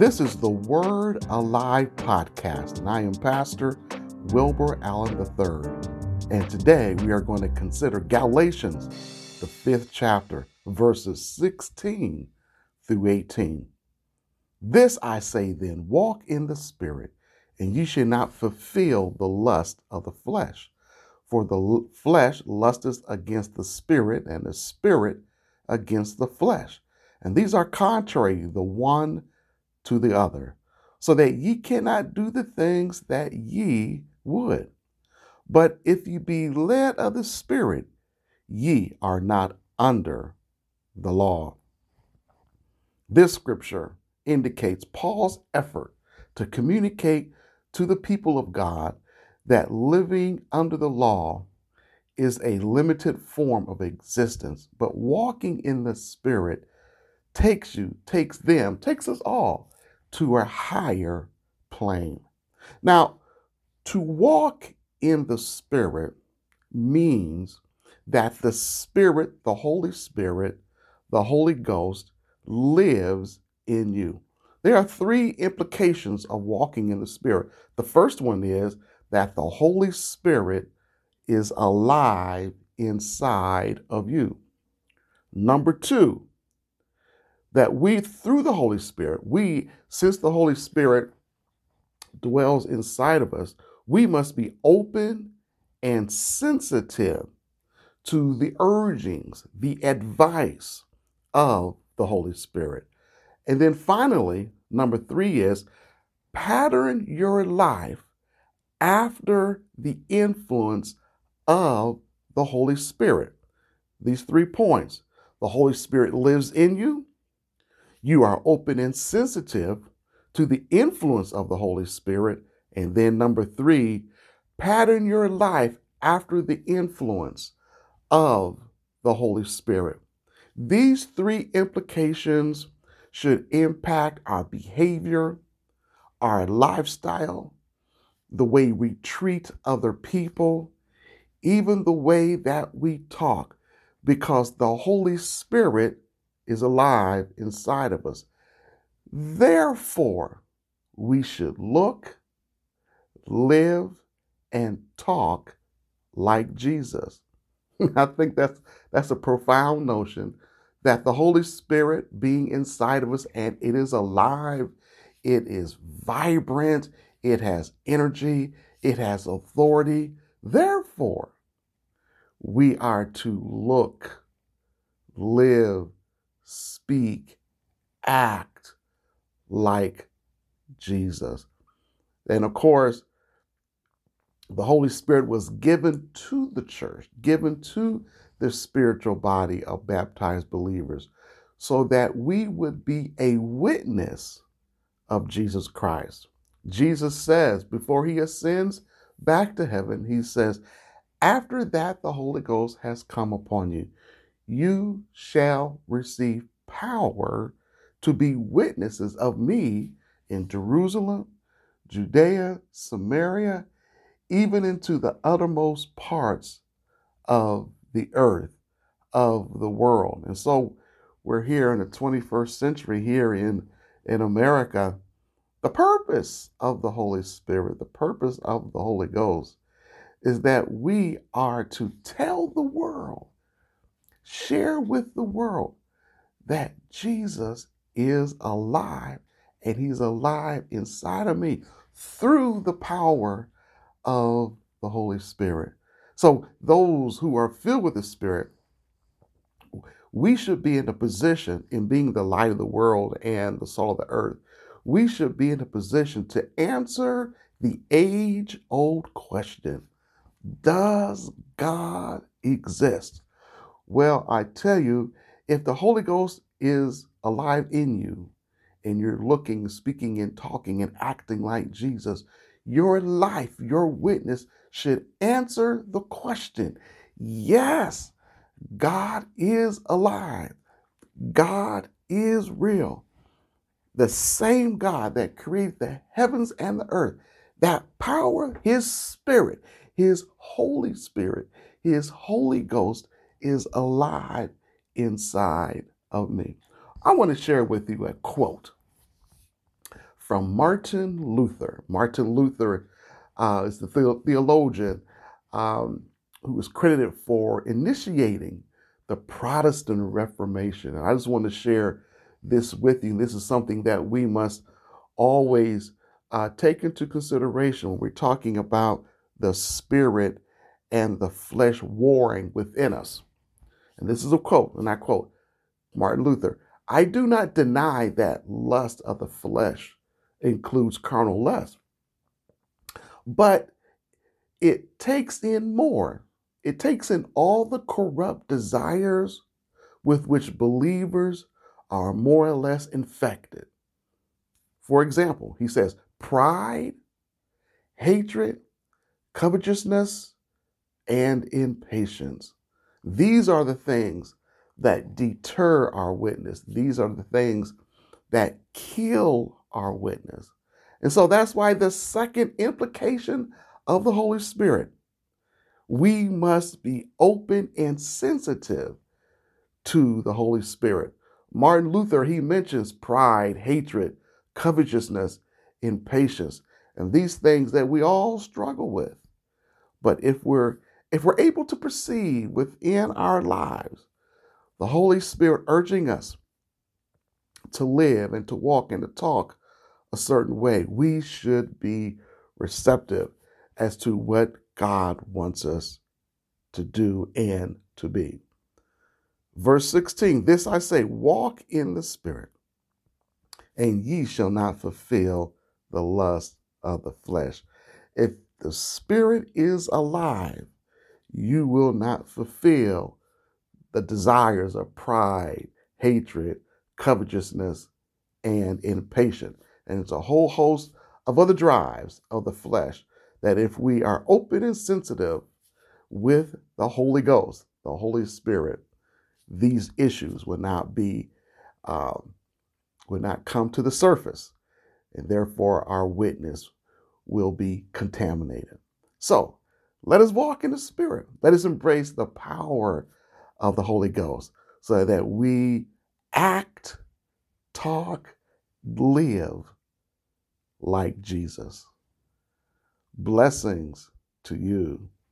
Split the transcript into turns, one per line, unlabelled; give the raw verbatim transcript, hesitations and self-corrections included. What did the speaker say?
This is the Word Alive podcast, and I am Pastor Wilbur Allen the third. And today we are going to consider Galatians, the fifth chapter, verses sixteen through eighteen. This I say then, walk in the Spirit, and ye shall not fulfill the lust of the flesh. For the flesh lusteth against the Spirit, and the Spirit against the flesh. And these are contrary the one to the other, so that ye cannot do the things that ye would. But if ye be led of the Spirit, ye are not under the law. This scripture indicates Paul's effort to communicate to the people of God that living under the law is a limited form of existence, but walking in the Spirit takes you, takes them, takes us all to a higher plane. Now, to walk in the Spirit means that the Spirit, the Holy Spirit, the Holy Ghost lives in you. There are three implications of walking in the Spirit. The first one is that the Holy Spirit is alive inside of you. Number two, that we, through the Holy Spirit, we, since the Holy Spirit dwells inside of us, we must be open and sensitive to the urgings, the advice of the Holy Spirit. And then finally, number three is pattern your life after the influence of the Holy Spirit. These three points: the Holy Spirit lives in you. You are open and sensitive to the influence of the Holy Spirit. And then number three, pattern your life after the influence of the Holy Spirit. These three implications should impact our behavior, our lifestyle, the way we treat other people, even the way that we talk, because the Holy Spirit is alive inside of us. Therefore, we should look, live, and talk like Jesus. I think that's that's a profound notion, that the Holy Spirit being inside of us, and it is alive, it is vibrant, it has energy, it has authority. Therefore, we are to look, live, speak, act like Jesus. And of course, the Holy Spirit was given to the church, given to the spiritual body of baptized believers, so that we would be a witness of Jesus Christ. Jesus says, before he ascends back to heaven, he says, after that the Holy Ghost has come upon you, you shall receive power to be witnesses of me in Jerusalem, Judea, Samaria, even into the uttermost parts of the earth, of the world. And so we're here in the twenty-first century, here in, in America. The purpose of the Holy Spirit, the purpose of the Holy Ghost, is that we are to tell the world, share with the world, that Jesus is alive, and he's alive inside of me through the power of the Holy Spirit. So those who are filled with the Spirit, we should be in a position, in being the light of the world and the salt of the earth, we should be in a position to answer the age-old question: does God exist? Well, I tell you, if the Holy Ghost is alive in you, and you're looking, speaking, and talking, and acting like Jesus, your life, your witness should answer the question: yes, God is alive. God is real. The same God that created the heavens and the earth, that power, his Spirit, his Holy Spirit, his Holy Ghost is alive inside of me. I want to share with you a quote from Martin Luther. Martin Luther uh, is the the- theologian um, who is credited for initiating the Protestant Reformation. And I just want to share this with you. This is something that we must always uh, take into consideration when we're talking about the spirit and the flesh warring within us. And this is a quote, and I quote Martin Luther: "I do not deny that lust of the flesh includes carnal lust, but it takes in more. It takes in all the corrupt desires with which believers are more or less infected. For example," he says, "pride, hatred, covetousness, and impatience. These are the things that deter our witness. These are the things that kill our witness." And so that's why the second implication of the Holy Spirit, we must be open and sensitive to the Holy Spirit. Martin Luther, he mentions pride, hatred, covetousness, impatience, and these things that we all struggle with. But if we're if we're able to perceive within our lives the Holy Spirit urging us to live and to walk and to talk a certain way, we should be receptive as to what God wants us to do and to be. Verse sixteen, "This I say, walk in the Spirit, and ye shall not fulfill the lust of the flesh." If the Spirit is alive, you will not fulfill the desires of pride, hatred, covetousness, and impatience. And it's a whole host of other drives of the flesh that if we are open and sensitive with the Holy Ghost, the Holy Spirit, these issues will not be, um, will not come to the surface, and therefore our witness will be contaminated. So let us walk in the Spirit. Let us embrace the power of the Holy Ghost so that we act, talk, live like Jesus. Blessings to you